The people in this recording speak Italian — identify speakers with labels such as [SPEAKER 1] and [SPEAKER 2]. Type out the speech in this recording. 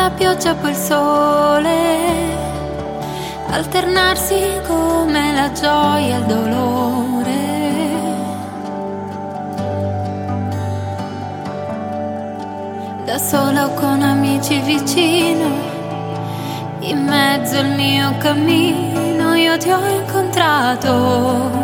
[SPEAKER 1] la pioggia e poi il sole, alternarsi come la gioia e il dolore. Da sola o con amici vicino, in mezzo al mio cammino io ti ho incontrato.